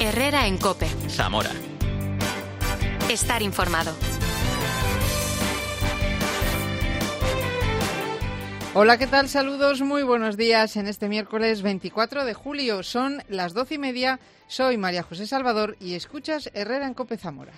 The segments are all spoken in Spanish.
Herrera en COPE. Zamora. Estar informado. Hola, ¿qué tal? Saludos, muy buenos días en este miércoles 24 de julio. Son las 12:30, soy María José Salvador y escuchas Herrera en COPE Zamora.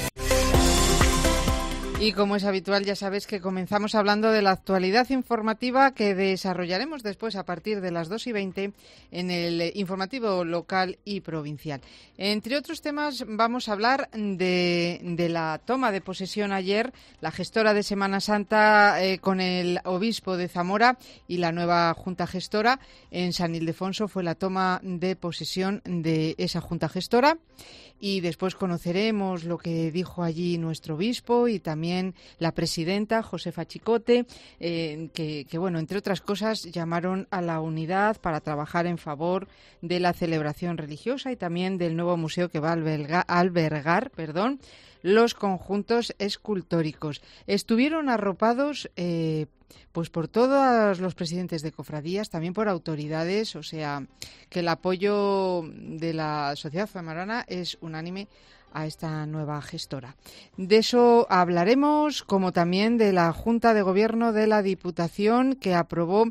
Y como es habitual, ya sabes que comenzamos hablando de la actualidad informativa que desarrollaremos después a partir de las 2:20 en el informativo local y provincial. Entre otros temas vamos a hablar de la toma de posesión ayer, la gestora de Semana Santa con el obispo de Zamora y la nueva junta gestora. En San Ildefonso fue la toma de posesión de esa junta gestora. Y después conoceremos lo que dijo allí nuestro obispo y también la presidenta, Josefa Chicote, que bueno, entre otras cosas, llamaron a la unidad para trabajar en favor de la celebración religiosa y también del nuevo museo que va a albergar los conjuntos escultóricos. Estuvieron arropados pues por todos los presidentes de cofradías, también por autoridades, o sea que el apoyo de la sociedad zamorana es unánime a esta nueva gestora. De eso hablaremos, como también de la Junta de Gobierno de la Diputación, que ha aprobado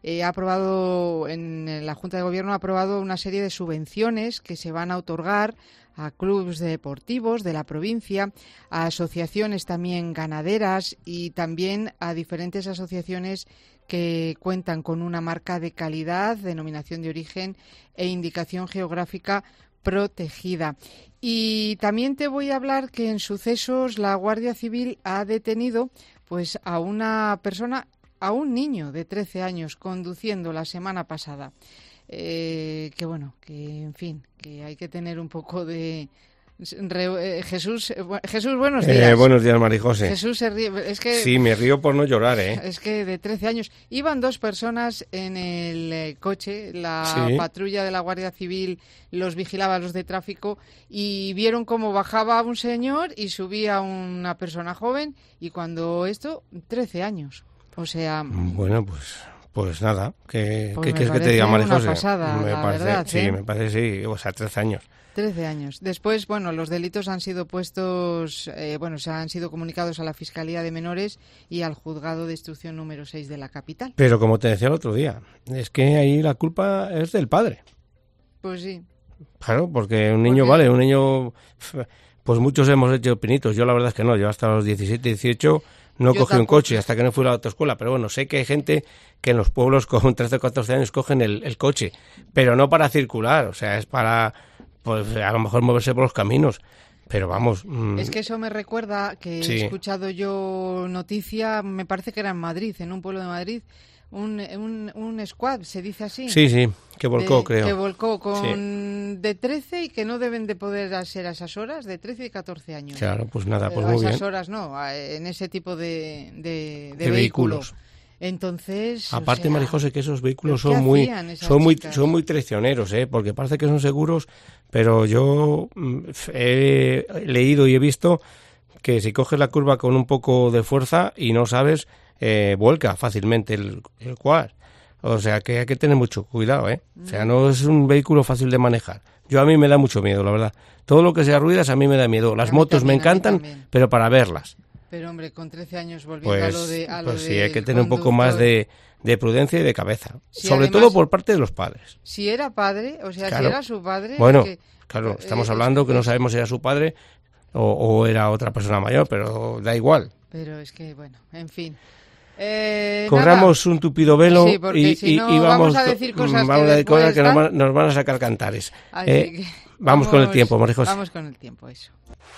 una serie de subvenciones que se van a otorgar a clubes deportivos de la provincia, a asociaciones también ganaderas y también a diferentes asociaciones que cuentan con una marca de calidad, denominación de origen e indicación geográfica protegida. Y también te voy a hablar que en sucesos la Guardia Civil ha detenido pues a una persona, a un niño de 13 años conduciendo la semana pasada. Que en fin, que hay que tener un poco de... Jesús, buenos días. Buenos días, María José. Jesús se ríe. Es que, sí, me río por no llorar, Es que de 13 años. Iban dos personas en el coche, la patrulla de la Guardia Civil los vigilaba, los de tráfico, y vieron cómo bajaba un señor y subía una persona joven, y cuando 13 años. O sea... Bueno, pues nada, ¿qué quieres que te diga, María José? Pasada, verdad, me parece, sí, o sea, 13 años. 13 años. Después, los delitos han sido han sido comunicados a la Fiscalía de Menores y al Juzgado de Instrucción número 6 de la capital. Pero como te decía el otro día, es que ahí la culpa es del padre. Pues sí. Claro, porque un niño pues muchos hemos hecho pinitos. Yo la verdad es que no, yo hasta los 17, 18... No cogí un coche hasta que no fui a la autoescuela, pero bueno, sé que hay gente que en los pueblos con 13 o 14 años cogen el coche, pero no para circular, o sea, es para, pues a lo mejor moverse por los caminos, pero vamos... Es que eso me recuerda que he escuchado yo noticia, me parece que era en Madrid, en un pueblo de Madrid, un squad, ¿se dice así? Sí, que volcó, creo. Que volcó con de 13 y que no deben de poder ser a esas horas, de 13 y 14 años. Claro, pues nada, pues muy bien. A esas horas no, en ese tipo de vehículos. Entonces... Aparte, María José, que esos vehículos son muy traicioneros, porque parece que son seguros, pero yo he leído y he visto que si coges la curva con un poco de fuerza y no sabes... vuelca fácilmente el quad. O sea que hay que tener mucho cuidado, O sea, no es un vehículo fácil de manejar. A mí me da mucho miedo, la verdad. Todo lo que sea ruidas a mí me da miedo. Las motos me encantan, pero para verlas. Pero hombre, con 13 años volviendo a lo de sí, hay que tener un poco más de prudencia y de cabeza. Sí, sobre todo por parte de los padres. Si era padre, o sea, claro. Si era su padre... Bueno, claro, estamos hablando que no sabemos si era su padre o era otra persona mayor, pero da igual. Pero es que, en fin... Corramos un tupido velo y vamos a decir cosas que nos van a sacar cantares. Vamos con el tiempo, María José. Vamos con el tiempo, eso.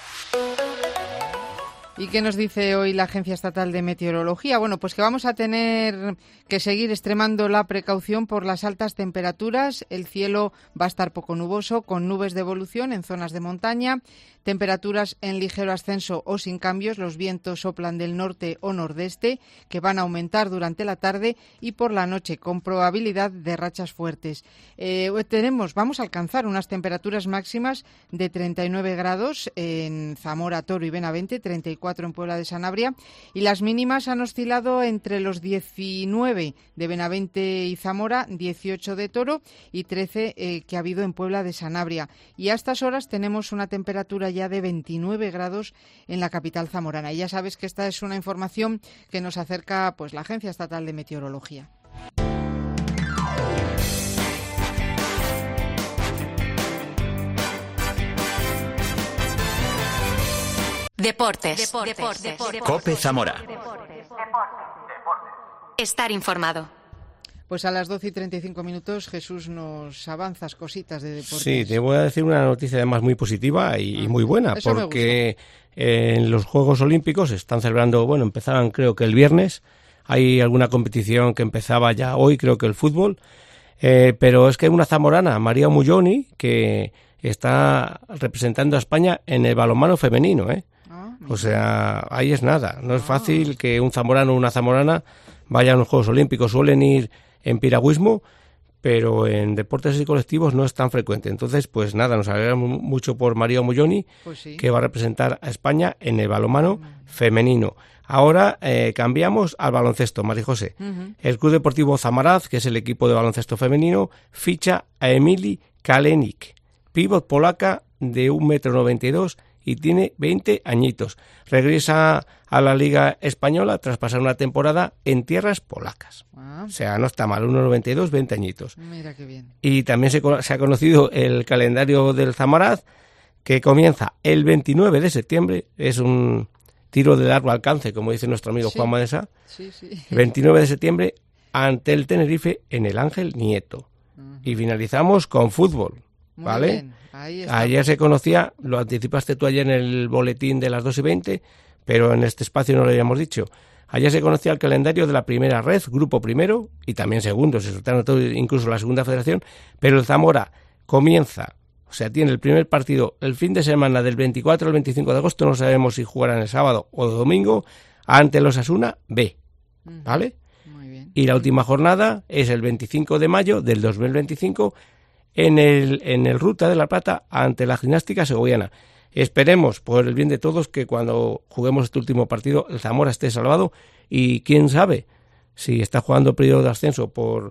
¿Y qué nos dice hoy la Agencia Estatal de Meteorología? Bueno, pues que vamos a tener que seguir extremando la precaución por las altas temperaturas. El cielo va a estar poco nuboso, con nubes de evolución en zonas de montaña. Temperaturas en ligero ascenso o sin cambios. Los vientos soplan del norte o nordeste, que van a aumentar durante la tarde y por la noche, con probabilidad de rachas fuertes. Vamos a alcanzar unas temperaturas máximas de 39 grados en Zamora, Toro y Benavente, 34 4 en Puebla de Sanabria, y las mínimas han oscilado entre los 19 de Benavente y Zamora, 18 de Toro y 13 que ha habido en Puebla de Sanabria. Y a estas horas tenemos una temperatura ya de 29 grados en la capital zamorana. Y ya sabes que esta es una información que nos acerca pues la Agencia Estatal de Meteorología. Deportes. COPE Zamora. Estar informado. Pues a las 12:35, Jesús, nos avanzas cositas de deportes. Sí, te voy a decir una noticia además muy positiva y muy buena, porque en los Juegos Olímpicos se están celebrando, empezaron creo que el viernes, hay alguna competición que empezaba ya hoy, creo que el fútbol, pero es que hay una zamorana, María Mulloni, que está representando a España en el balonmano femenino, O sea, ahí es nada. No es fácil que un zamorano o una zamorana vaya a los Juegos Olímpicos. Suelen ir en piragüismo, pero en deportes y colectivos no es tan frecuente. Entonces, pues nada, nos alegramos mucho por María Mulloni, pues sí, que va a representar a España en el balonmano femenino. Ahora cambiamos al baloncesto, María José. El Club Deportivo Zamaraz, que es el equipo de baloncesto femenino, ficha a Emily Kalenik, pívot polaca de 1,92 m y tiene 20 añitos. Regresa a la Liga Española tras pasar una temporada en tierras polacas. O sea, no está mal, 1,92, 20 añitos. Mira qué bien. Y también se ha conocido el calendario del Zamaraz, que comienza el 29 de septiembre. Es un tiro de largo alcance, como dice nuestro amigo Juan Madesa. Sí. 29 de septiembre ante el Tenerife en el Ángel Nieto. Y finalizamos con fútbol. Muy ¿vale? Bien. Ayer se conocía, lo anticipaste tú ayer en el boletín de las 2:20, pero en este espacio no lo habíamos dicho. Ayer se conocía el calendario de la primera red, grupo primero y también segundo, se soltaron todo, incluso la segunda federación, pero el Zamora comienza, o sea, tiene el primer partido el fin de semana del 24 al 25 de agosto, no sabemos si jugarán el sábado o el domingo, ante el Osasuna B, ¿vale? Muy bien. Y la última jornada es el 25 de mayo del 2025 en el Ruta de la Plata ante la Gimnástica Segoviana. Esperemos, por el bien de todos, que cuando juguemos este último partido el Zamora esté salvado y quién sabe si está jugando el periodo de ascenso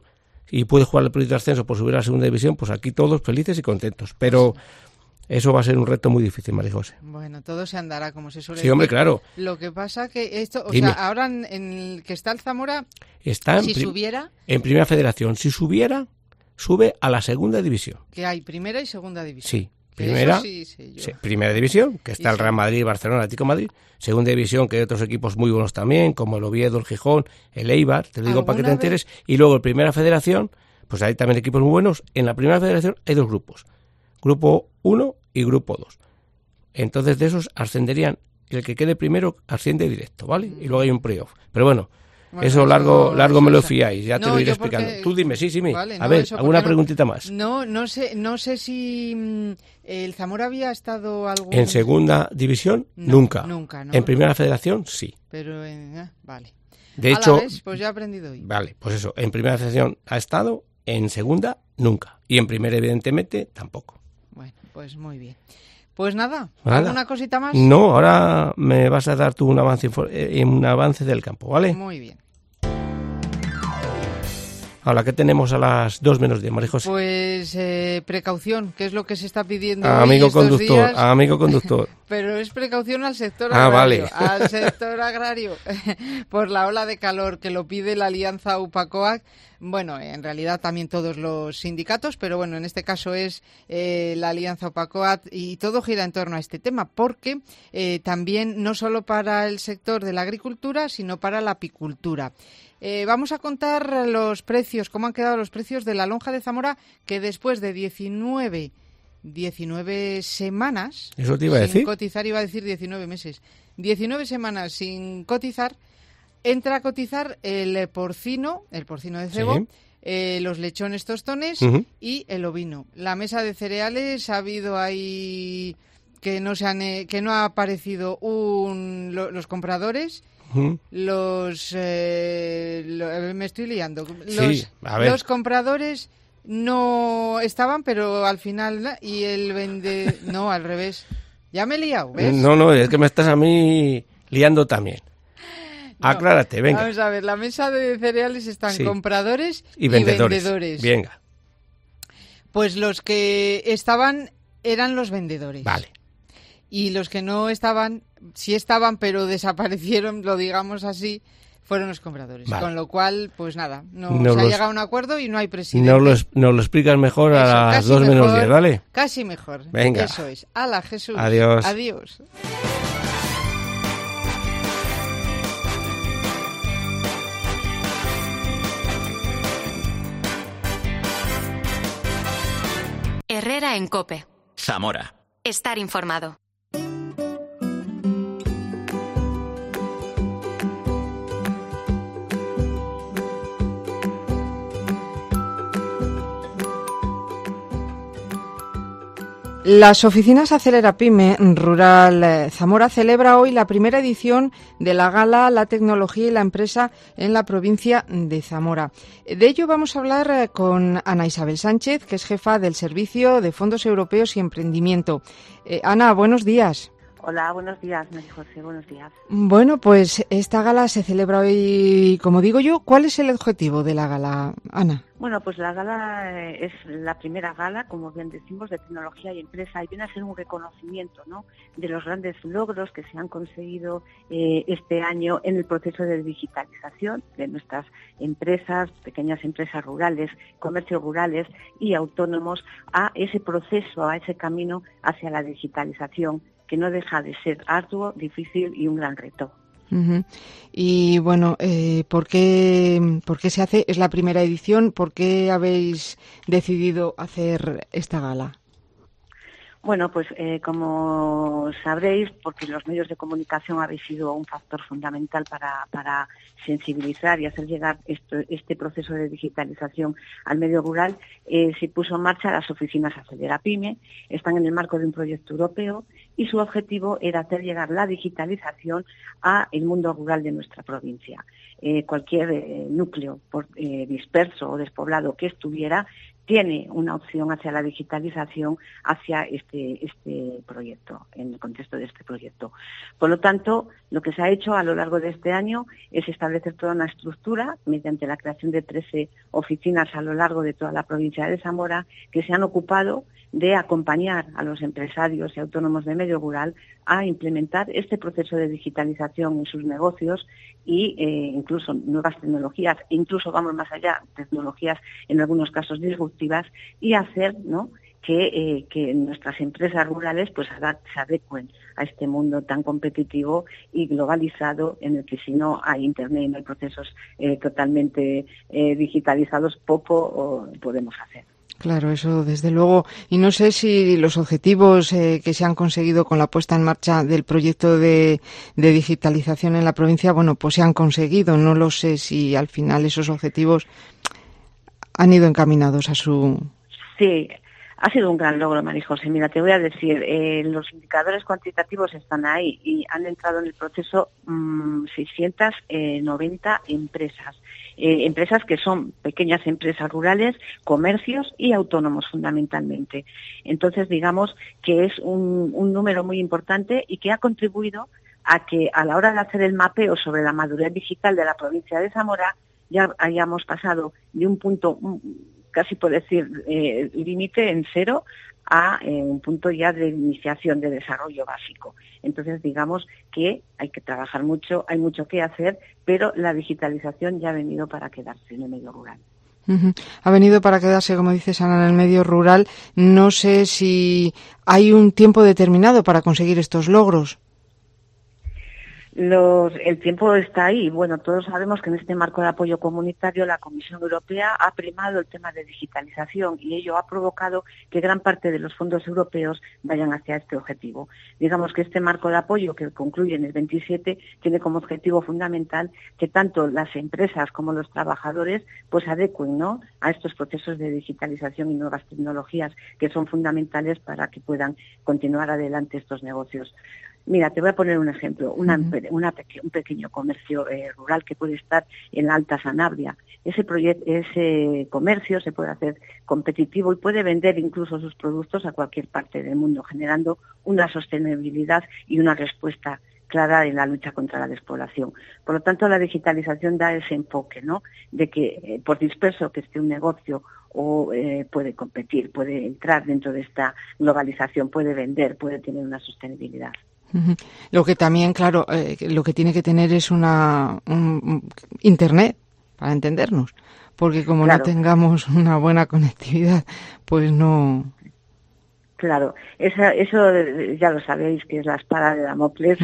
y puede jugar el periodo de ascenso por subir a la segunda división, pues aquí todos felices y contentos. Pero eso va a ser un reto muy difícil, María José. Bueno, todo se andará como se suele decir. Sí, hombre, claro. Lo que pasa que esto, Dime. sea, ahora en el que está el Zamora, está subiera en Primera Federación, si subiera, sube a la segunda división. Que hay primera y segunda división. Sí, primera, sí, primera división, que está el Real Madrid, Barcelona, Atlético de Madrid. Segunda división, que hay otros equipos muy buenos también, como el Oviedo, el Gijón, el Eibar, te lo digo para que te enteres. Y luego en Primera Federación, pues hay también equipos muy buenos. En la Primera Federación hay dos grupos, Grupo 1 y Grupo 2. Entonces de esos ascenderían, el que quede primero asciende directo, ¿vale? Y luego hay un playoff. Pero bueno, eso largo me lo fiáis, ya te lo iré explicando. Tú dime, sí. Vale, a ver, ¿alguna preguntita más? No sé si el Zamora había estado algún... En segunda división, nunca. Nunca, ¿no? En Primera Federación, sí. Pero, vale. De hecho... pues ya he aprendido hoy. Vale, pues eso, en Primera Federación ha estado, en segunda, nunca. Y en Primera, evidentemente, tampoco. Bueno, pues muy bien. Pues nada, ¿alguna cosita más? No, ahora me vas a dar tú un avance del campo, ¿vale? Muy bien. Ahora, ¿qué tenemos a las 2:10, María José? Pues precaución, que es lo que se está pidiendo amigo estos conductor, días. Amigo conductor. Pero es precaución al sector agrario. Vale. Al sector agrario, por la ola de calor que lo pide la Alianza UPACOAC. Bueno, en realidad también todos los sindicatos, pero bueno, en este caso es la Alianza UPACOAC y todo gira en torno a este tema, porque también no solo para el sector de la agricultura, sino para la apicultura. Vamos a contar los precios, cómo han quedado los precios de la lonja de Zamora, que después de 19 semanas... ¿Eso te iba a decir? Sin cotizar, iba a decir 19 meses. 19 semanas sin cotizar, entra a cotizar el porcino de cebo, los lechones tostones y el ovino. La mesa de cereales ha habido ahí que no ha aparecido los compradores... me estoy liando. Los compradores no estaban, pero al final no, al revés. Ya me he liado, ¿ves? No, es que me estás a mí liando también. No, aclárate, venga. Vamos a ver, la mesa de cereales están compradores y vendedores. Venga. Pues los que estaban eran los vendedores. Vale. Y los que no estaban, sí estaban, pero desaparecieron, lo digamos así, fueron los compradores. Vale. Con lo cual, pues nada, no se ha llegado a un acuerdo y no hay presidente. Nos lo explicas mejor a las 2 menos 10, ¿vale? Casi mejor. Venga. Eso es. ¡Hala, Jesús! Adiós. Adiós. Herrera en COPE. Zamora. Estar informado. Las oficinas Acelera Pyme Rural Zamora celebra hoy la primera edición de la gala La tecnología y la empresa en la provincia de Zamora. De ello vamos a hablar con Ana Isabel Sánchez, que es jefa del Servicio de Fondos Europeos y Emprendimiento. Ana, buenos días. Hola, buenos días, María José, buenos días. Bueno, pues esta gala se celebra hoy, como digo yo. ¿Cuál es el objetivo de la gala, Ana? Bueno, pues la gala es la primera gala, como bien decimos, de tecnología y empresa, y viene a ser un reconocimiento, ¿no?, de los grandes logros que se han conseguido este año en el proceso de digitalización de nuestras empresas, pequeñas empresas rurales, comercios rurales y autónomos, a ese proceso, a ese camino hacia la digitalización, que no deja de ser arduo, difícil y un gran reto. Uh-huh. Y bueno, ¿por qué se hace? Es la primera edición. ¿Por qué habéis decidido hacer esta gala? Bueno, pues como sabréis, porque los medios de comunicación habéis sido un factor fundamental para sensibilizar y hacer llegar este proceso de digitalización al medio rural, se puso en marcha las oficinas Acelera Pyme. Están en el marco de un proyecto europeo y su objetivo era hacer llegar la digitalización a el mundo rural de nuestra provincia. Cualquier núcleo disperso o despoblado que estuviera tiene una opción hacia la digitalización, hacia este proyecto, en el contexto de este proyecto. Por lo tanto, lo que se ha hecho a lo largo de este año es establecer toda una estructura mediante la creación de 13 oficinas a lo largo de toda la provincia de Zamora, que se han ocupado de acompañar a los empresarios y autónomos de medio rural a implementar este proceso de digitalización en sus negocios y incluso nuevas tecnologías, incluso vamos más allá, tecnologías en algunos casos disruptivas, y hacer, ¿no?, que nuestras empresas rurales pues se adecuen a este mundo tan competitivo y globalizado, en el que si no hay internet y no hay procesos totalmente digitalizados, poco podemos hacer. Claro, eso desde luego. Y no sé si los objetivos que se han conseguido con la puesta en marcha del proyecto de digitalización en la provincia, bueno, pues se han conseguido. No lo sé si al final esos objetivos han ido encaminados a su... Sí, ha sido un gran logro, María José. Mira, te voy a decir, los indicadores cuantitativos están ahí y han entrado en el proceso 690 empresas. Empresas que son pequeñas empresas rurales, comercios y autónomos fundamentalmente. Entonces, digamos que es un número muy importante y que ha contribuido a que a la hora de hacer el mapeo sobre la madurez digital de la provincia de Zamora ya hayamos pasado de un punto, casi por decir, límite en 0 a un punto ya de iniciación de desarrollo básico. Entonces, digamos que hay que trabajar mucho, hay mucho que hacer, pero la digitalización ya ha venido para quedarse en el medio rural. Uh-huh. Ha venido para quedarse, como dices, Ana, en el medio rural. No sé si hay un tiempo determinado para conseguir estos logros. El tiempo está ahí. Bueno, todos sabemos que en este marco de apoyo comunitario la Comisión Europea ha primado el tema de digitalización y ello ha provocado que gran parte de los fondos europeos vayan hacia este objetivo. Digamos que este marco de apoyo, que concluye en el 27, tiene como objetivo fundamental que tanto las empresas como los trabajadores pues adecuen, ¿no?, a estos procesos de digitalización y nuevas tecnologías que son fundamentales para que puedan continuar adelante estos negocios. Mira, te voy a poner un ejemplo, un pequeño comercio rural que puede estar en la Alta Sanabria. Ese comercio se puede hacer competitivo y puede vender incluso sus productos a cualquier parte del mundo, generando una sostenibilidad y una respuesta clara en la lucha contra la despoblación. Por lo tanto, la digitalización da ese enfoque, ¿no?, de que por disperso que esté un negocio o puede competir, puede entrar dentro de esta globalización, puede vender, puede tener una sostenibilidad. Lo que también, claro, lo que tiene que tener es un Internet, para entendernos, porque como no tengamos una buena conectividad, pues no... Claro, eso ya lo sabéis, que es la espada de Damocles,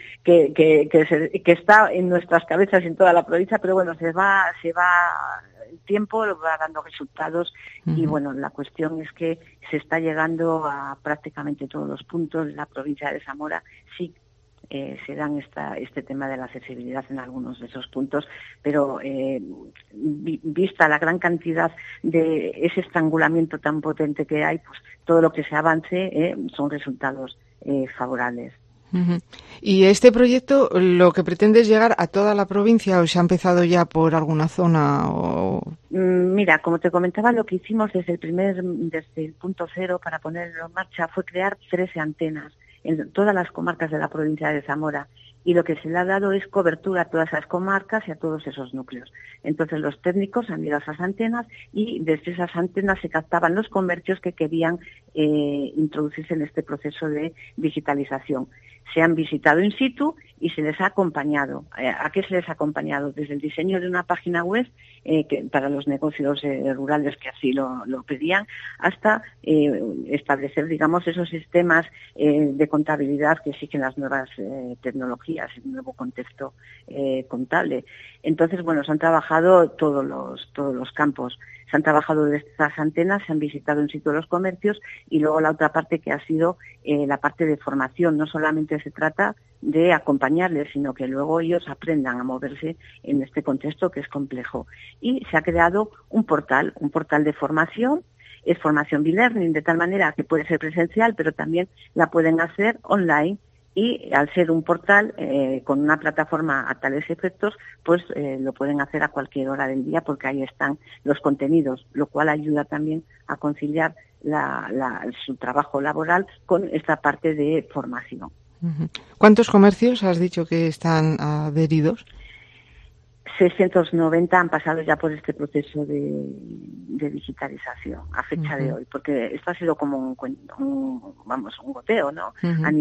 que está en nuestras cabezas en toda la provincia, pero bueno, se va el tiempo, va dando resultados y bueno, la cuestión es que se está llegando a prácticamente todos los puntos de la provincia de Zamora. Sí, se dan este tema de la accesibilidad en algunos de esos puntos, pero vista la gran cantidad de ese estrangulamiento tan potente que hay, pues todo lo que se avance son resultados favorables. ¿Y este proyecto lo que pretende es llegar a toda la provincia o se ha empezado ya por alguna zona? Mira, como te comentaba, lo que hicimos desde el punto cero para ponerlo en marcha fue crear 13 antenas en todas las comarcas de la provincia de Zamora, y lo que se le ha dado es cobertura a todas esas comarcas y a todos esos núcleos. Entonces los técnicos han ido a esas antenas y desde esas antenas se captaban los comercios que querían introducirse en este proceso de digitalización. Se han visitado in situ y se les ha acompañado. ¿A qué se les ha acompañado? Desde el diseño de una página web para los negocios rurales que así lo pedían, hasta establecer, digamos, esos sistemas de contabilidad que exigen las nuevas tecnologías, el nuevo contexto contable. Entonces, bueno, se han trabajado todos los campos. Se han trabajado desde estas antenas, se han visitado in situ los comercios y luego la otra parte que ha sido la parte de formación. No solamente se trata de acompañarles, sino que luego ellos aprendan a moverse en este contexto que es complejo. Y se ha creado un portal de formación. Es formación bilearning, de tal manera que puede ser presencial, pero también la pueden hacer online. Y al ser un portal con una plataforma a tales efectos, pues lo pueden hacer a cualquier hora del día porque ahí están los contenidos, lo cual ayuda también a conciliar su trabajo laboral con esta parte de formación. ¿Cuántos comercios has dicho que están adheridos? 690 han pasado ya por este proceso de digitalización a fecha de hoy, porque esto ha sido como un goteo, ¿no? Han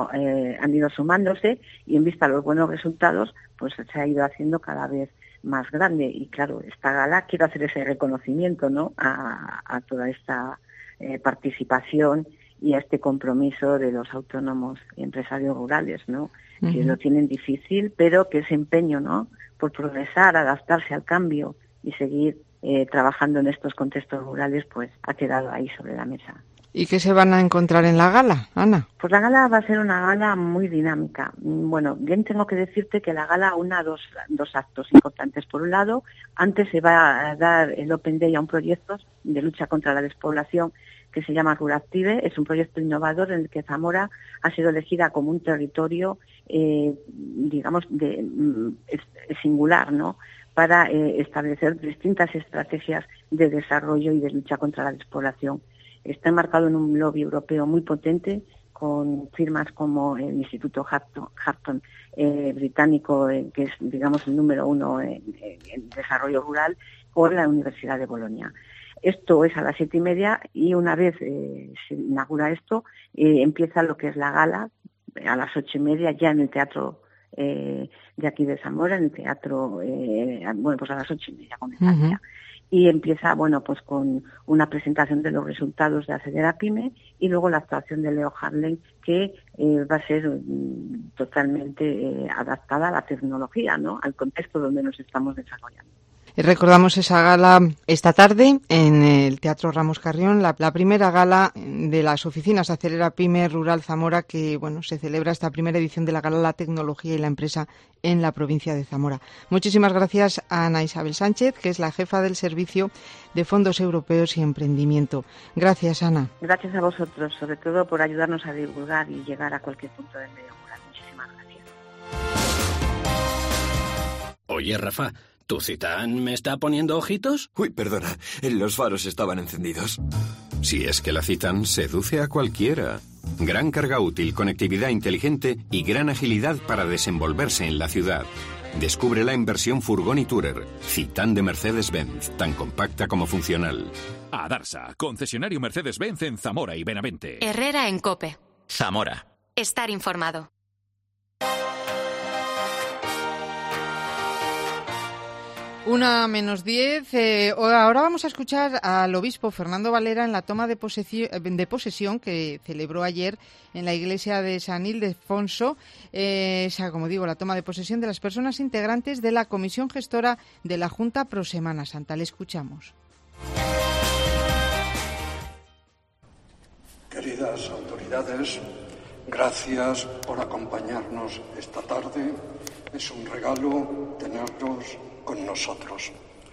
ido sumándose y en vista a los buenos resultados, pues se ha ido haciendo cada vez más grande. Y claro, esta gala quiero hacer ese reconocimiento, ¿no?, a toda esta participación y a este compromiso de los autónomos y empresarios rurales, ¿no?, que lo tienen difícil, pero que ese empeño, ¿no?, por progresar, adaptarse al cambio y seguir trabajando en estos contextos rurales, pues ha quedado ahí sobre la mesa. ¿Y qué se van a encontrar en la gala, Ana? Pues la gala va a ser una gala muy dinámica. Bueno, bien tengo que decirte que la gala una dos actos importantes. Por un lado, antes se va a dar el Open Day a un proyecto de lucha contra la despoblación que se llama Ruractive. Es un proyecto innovador en el que Zamora ha sido elegida como un territorio, digamos, singular, ¿no?, para establecer distintas estrategias de desarrollo y de lucha contra la despoblación. Está enmarcado en un lobby europeo muy potente, con firmas como el Instituto Houghton británico, que es, digamos, el número 1 en desarrollo rural, o la Universidad de Bolonia. Esto es a las 7:30 y una vez se inaugura esto, empieza lo que es la gala a las 8:30 ya en el teatro de aquí de Zamora, en el teatro, pues a las 8:30 comenzaría. Y empieza, bueno, pues con una presentación de los resultados de Acelera Pyme y luego la actuación de Leo Harley, que va a ser totalmente adaptada a la tecnología, ¿no?, al contexto donde nos estamos desarrollando. Recordamos esa gala esta tarde en el Teatro Ramos Carrión, la primera gala de las oficinas Acelera Pyme Rural Zamora, que bueno, se celebra esta primera edición de la gala La Tecnología y la Empresa en la provincia de Zamora. Muchísimas gracias a Ana Isabel Sánchez, que es la jefa del Servicio de Fondos Europeos y Emprendimiento. Gracias, Ana. Gracias a vosotros, sobre todo por ayudarnos a divulgar y llegar a cualquier punto del medio rural. Muchísimas gracias. Oye, Rafa, ¿tu Citán me está poniendo ojitos? Uy, perdona, los faros estaban encendidos. Si es que la Citán seduce a cualquiera. Gran carga útil, conectividad inteligente y gran agilidad para desenvolverse en la ciudad. Descúbrela en versión furgón y tourer. Citan de Mercedes-Benz, tan compacta como funcional. Adarsa, concesionario Mercedes-Benz en Zamora y Benavente. Herrera en COPE. Zamora. Estar informado. 1:10. Ahora vamos a escuchar al obispo Fernando Valera en la toma de posesión que celebró ayer en la iglesia de San Ildefonso. Como digo, la toma de posesión de las personas integrantes de la comisión gestora de la Junta Pro Semana Santa. Le escuchamos. Queridas autoridades, gracias por acompañarnos esta tarde. Es un regalo tenerlos con nosotros.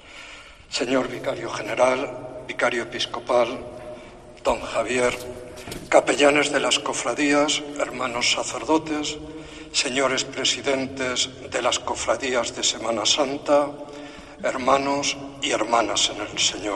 Señor Vicario General, Vicario Episcopal, don Javier, capellanes de las cofradías, hermanos sacerdotes, señores presidentes de las cofradías de Semana Santa, hermanos y hermanas en el Señor.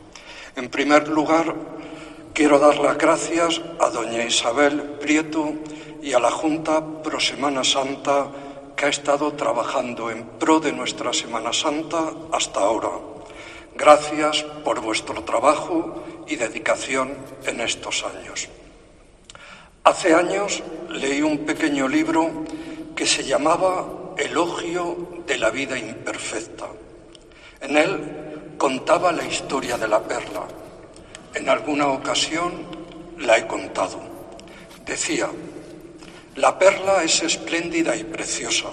En primer lugar, quiero dar las gracias a doña Isabel Prieto y a la Junta Pro Semana Santa que ha estado trabajando en pro de nuestra Semana Santa hasta ahora. Gracias por vuestro trabajo y dedicación en estos años. Hace años leí un pequeño libro que se llamaba Elogio de la vida imperfecta. En él contaba la historia de la perla. En alguna ocasión la he contado. Decía: la perla es espléndida y preciosa.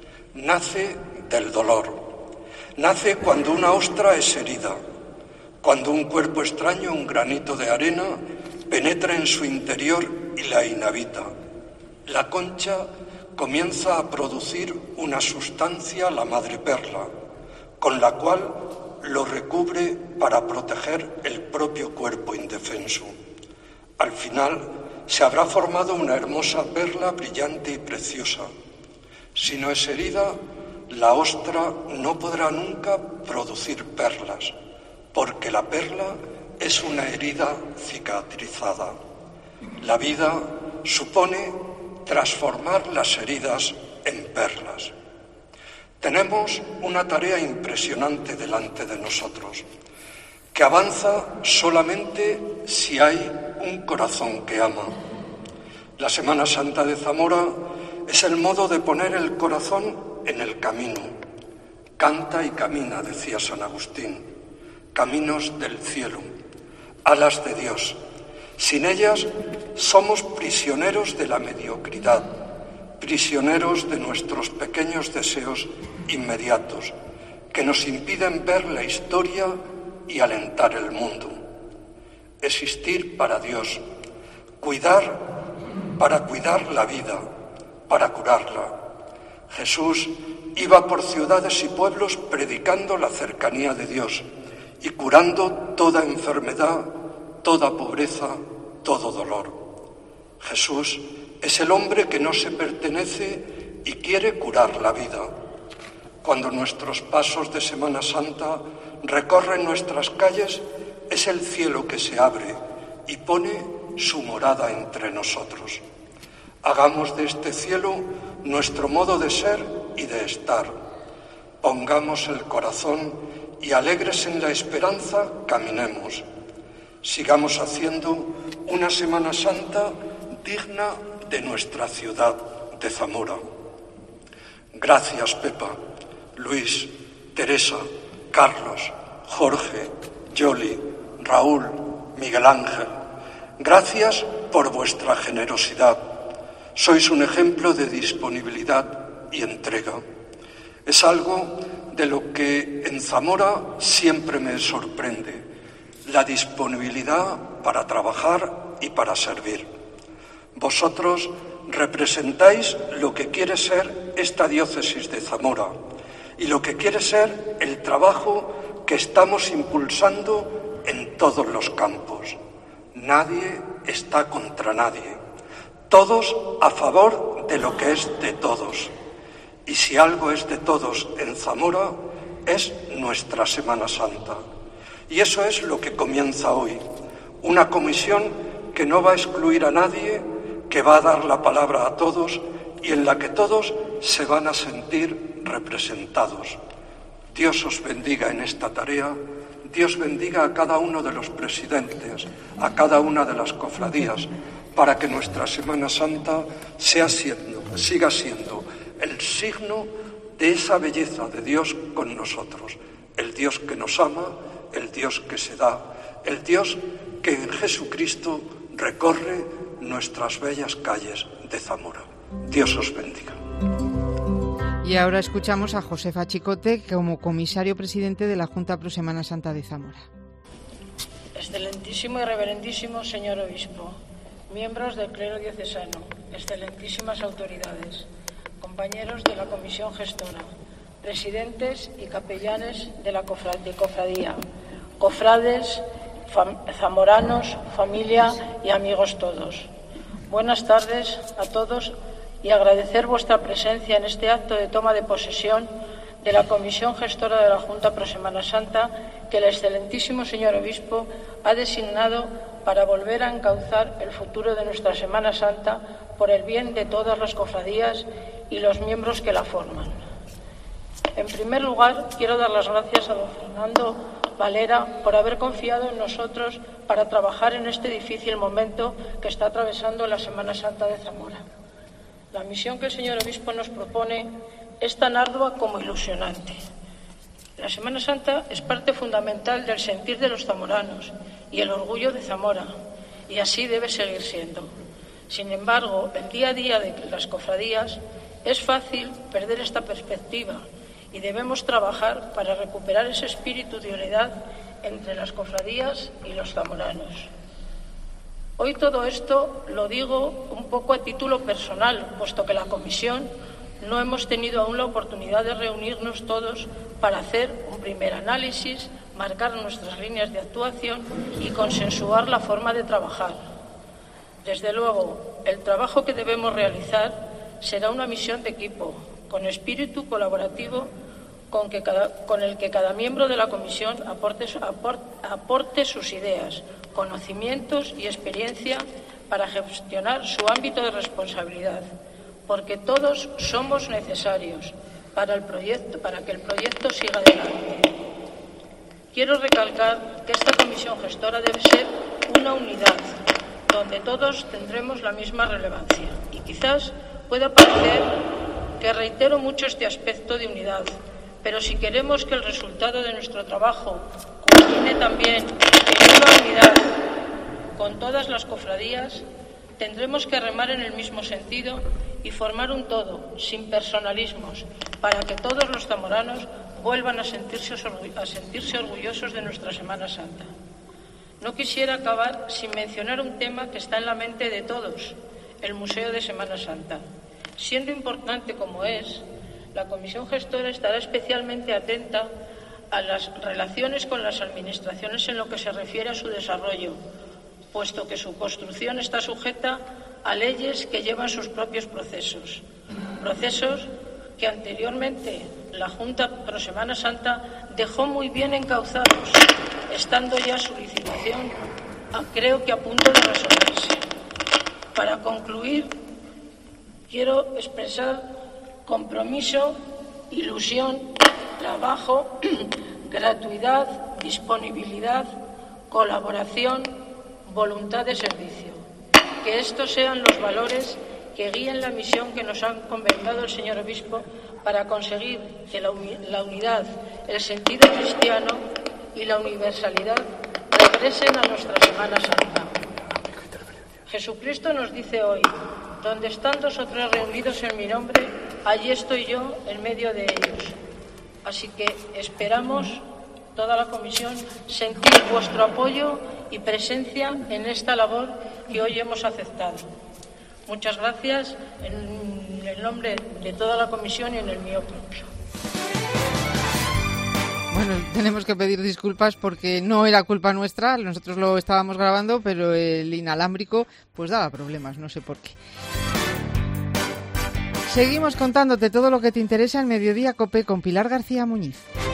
Nace del dolor. Nace cuando una ostra es herida, cuando un cuerpo extraño, un granito de arena, penetra en su interior y la inhabita. La concha comienza a producir una sustancia, la madre perla, con la cual lo recubre para proteger el propio cuerpo indefenso. Al final se habrá formado una hermosa perla brillante y preciosa. Si no es herida, la ostra no podrá nunca producir perlas, porque la perla es una herida cicatrizada. La vida supone transformar las heridas en perlas. Tenemos una tarea impresionante delante de nosotros, que avanza solamente si hay un corazón que ama. La Semana Santa de Zamora es el modo de poner el corazón en el camino. Canta y camina, decía San Agustín, caminos del cielo, alas de Dios. Sin ellas somos prisioneros de la mediocridad, prisioneros de nuestros pequeños deseos inmediatos, que nos impiden ver la historia y alentar el mundo. Existir para Dios, cuidar para cuidar la vida, para curarla. Jesús iba por ciudades y pueblos predicando la cercanía de Dios y curando toda enfermedad, toda pobreza, todo dolor. Jesús es el hombre que no se pertenece y quiere curar la vida. Cuando nuestros pasos de Semana Santa recorren nuestras calles, es el cielo que se abre y pone su morada entre nosotros. Hagamos de este cielo nuestro modo de ser y de estar. Pongamos el corazón y alegres en la esperanza caminemos. Sigamos haciendo una Semana Santa digna de nuestra ciudad de Zamora. Gracias, Pepa, Luis, Teresa, Carlos, Jorge, Yoli, Raúl, Miguel Ángel. Gracias por vuestra generosidad. Sois un ejemplo de disponibilidad y entrega. Es algo de lo que en Zamora siempre me sorprende, la disponibilidad para trabajar y para servir. Vosotros representáis lo que quiere ser esta diócesis de Zamora y lo que quiere ser el trabajo que estamos impulsando en todos los campos. Nadie está contra nadie, todos a favor de lo que es de todos. Y si algo es de todos en Zamora, es nuestra Semana Santa. Y eso es lo que comienza hoy, una comisión que no va a excluir a nadie, que va a dar la palabra a todos y en la que todos se van a sentir representados. Dios os bendiga en esta tarea. Dios bendiga a cada uno de los presidentes, a cada una de las cofradías, para que nuestra Semana Santa siga siendo el signo de esa belleza de Dios con nosotros. El Dios que nos ama, el Dios que se da, el Dios que en Jesucristo recorre nuestras bellas calles de Zamora. Dios os bendiga. Y ahora escuchamos a Josefa Chicote como comisario presidente de la Junta Pro Semana Santa de Zamora. Excelentísimo y reverendísimo señor obispo, miembros del clero diocesano, excelentísimas autoridades, compañeros de la comisión gestora, presidentes y capellanes de la cofradía, cofrades, zamoranos, familia y amigos todos. Buenas tardes a todos y agradecer vuestra presencia en este acto de toma de posesión de la Comisión Gestora de la Junta Pro Semana Santa que el excelentísimo señor obispo ha designado para volver a encauzar el futuro de nuestra Semana Santa por el bien de todas las cofradías y los miembros que la forman. En primer lugar, quiero dar las gracias a don Fernando Valera por haber confiado en nosotros para trabajar en este difícil momento que está atravesando la Semana Santa de Zamora. La misión que el señor obispo nos propone es tan ardua como ilusionante. La Semana Santa es parte fundamental del sentir de los zamoranos y el orgullo de Zamora, y así debe seguir siendo. Sin embargo, el día a día de las cofradías es fácil perder esta perspectiva y debemos trabajar para recuperar ese espíritu de unidad entre las cofradías y los zamoranos. Hoy todo esto lo digo un poco a título personal, puesto que la comisión no hemos tenido aún la oportunidad de reunirnos todos para hacer un primer análisis, marcar nuestras líneas de actuación y consensuar la forma de trabajar. Desde luego, el trabajo que debemos realizar será una misión de equipo, con espíritu colaborativo, con el que cada miembro de la comisión aporte sus ideas, conocimientos y experiencia para gestionar su ámbito de responsabilidad, porque todos somos necesarios para que el proyecto siga adelante. Quiero recalcar que esta comisión gestora debe ser una unidad, donde todos tendremos la misma relevancia. Y quizás pueda parecer que reitero mucho este aspecto de unidad, pero si queremos que el resultado de nuestro trabajo culmine también en una unidad con todas las cofradías, tendremos que remar en el mismo sentido y formar un todo, sin personalismos, para que todos los zamoranos vuelvan a sentirse orgullosos de nuestra Semana Santa. No quisiera acabar sin mencionar un tema que está en la mente de todos, el Museo de Semana Santa. Siendo importante como es, la Comisión Gestora estará especialmente atenta a las relaciones con las administraciones en lo que se refiere a su desarrollo, puesto que su construcción está sujeta a leyes que llevan sus propios procesos que anteriormente la Junta Pro Semana Santa dejó muy bien encauzados, estando ya su licitación creo que a punto de resolverse. Para concluir, quiero expresar compromiso, ilusión, trabajo, gratuidad, disponibilidad, colaboración, voluntad de servicio. Que estos sean los valores que guíen la misión que nos ha encomendado el señor obispo para conseguir que la unidad, el sentido cristiano y la universalidad regresen a nuestra Semana Santa. Jesucristo nos dice hoy: donde están 2 o 3 reunidos en mi nombre, allí estoy yo en medio de ellos. Así que esperamos, toda la comisión, sentir vuestro apoyo y presencia en esta labor que hoy hemos aceptado. Muchas gracias en el nombre de toda la comisión y en el mío propio. Bueno, tenemos que pedir disculpas porque no era culpa nuestra, nosotros lo estábamos grabando, pero el inalámbrico pues daba problemas, no sé por qué. Seguimos contándote todo lo que te interesa en Mediodía COPE con Pilar García Muñiz.